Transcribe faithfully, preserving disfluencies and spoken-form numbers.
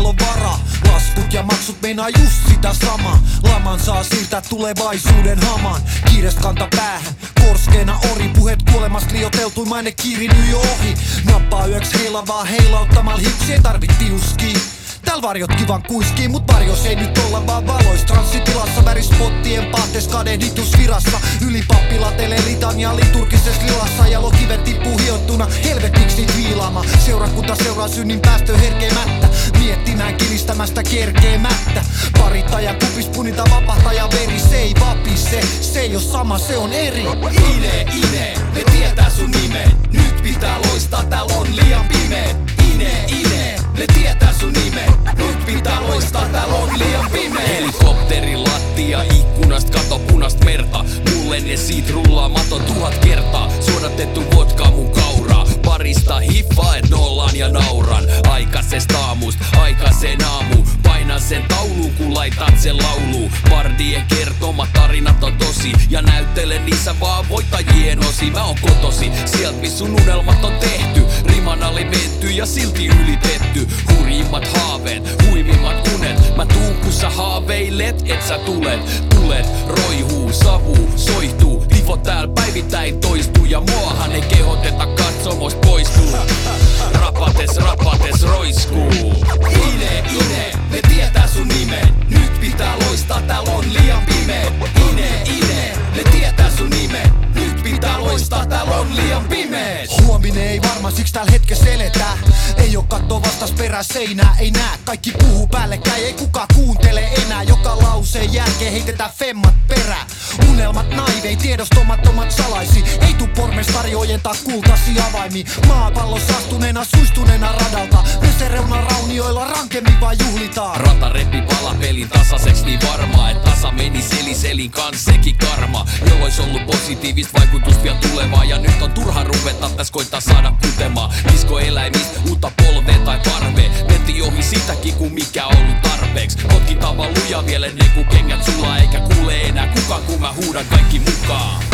meillä on varaa. Laskut ja maksut meinaa just sitä sama. Laman saa siltä tulevaisuuden hamaan. Kiirestä kanta päähän, korskeena ori. Puheet kuolemasta liioteltui, maine kiirinyt jo ohi. Nappaa yöks heilavaa heilauttamalla hipsi, ei tarvit tiuskii. Tääl varjot kivan kuiskii, mut varjos ei nyt olla vaan valois. Transsitilassa värispottien pahtes kadehditusvirassa. Yli pappilatele litania liturgisessa lilassa. Ja lokivet tippuu hiottuna, helvetiksi niit viilaama. Seurakunta seuraa synnin päästö herkemättä. Miettimään kiristämästä kerkeemättä. Parittaja kupis punita vapahtaja veri. Se ei vapise, se ei oo sama, se on eri. Ine, Ine, ne tietää sun nimen. Nyt pitää loistaa, tääl on liian pimeet. Ine, Ine, ne tietää sun nimen. Nyt pitää loistaa, tääl on liian pimeet. Helikopteri lattia, ikkunast kato punast merta. Mulle ne siitä rullaa mato tuhat kertaa. Suodatettu vodka mun kauraa. Parista hiffaa et nollaan ja nauran. Aikaisesta aamust, aikaiseen aamu. Painan sen tauluun kun laitat sen lauluun. Bardien kertomat tarinat on tosi. Ja näyttelen niissä vaan voittajien osi. Mä oon kotosi, sielt miss sun unelmat on tehty. Riman ali menty ja silti ylitetty. Hurjimmat haaveet, huimimmat unet. Mä tuun kun sä haaveilet, et sä tulet. Tulet, roihuu, savuu, soihtuu. Tifo tääl päivittäin toistuu. Ja muahan ei kehoteta katsomos poistuu. Rapates, rapates, roiskuu. Ine, Ine, ne tietää sun nimen. Nyt pitää loistaa, tääl on liian pimeet. Ine, Ine, ne tietää sun nimen. Nyt pitää loistaa, tääl on liian pimeet. Huominen ei varma, siks tääl hetkes eletään. Ei oo katto vastas perä seinää, ei nää. Kaikki puhuu päällekkäin, ei kuka kuuntele enää. Joka lauseen jälkeen heitetään femmat perään. Unelmat naivei, tiedostomattomat salaisi. Ei tuu pormestari ojentaa kultasi avaimi. Maapallossa astuneena, suistuneena radalta. Vesereunan raunioilla rankemmin vaan juhlitaan. Rata repi palapelin tasaseks niin varmaa. Et tasa meni seliselin kans sekin karma. Jolla ois ollut positiivista vaikutusta vielä tulevaa. Ja nyt on turha ruveta täs koittaa saada kutemaa. Kisko eläimistä uutta polvea tai parvea. Mentiin ohi sitäkin kun mikä ollut tarpeeks. Kotkitaan vaan luja vielä ennen kuin kengät sulaa. Eikä kuule enää kukaan kun mä huudan kaikki mukaan.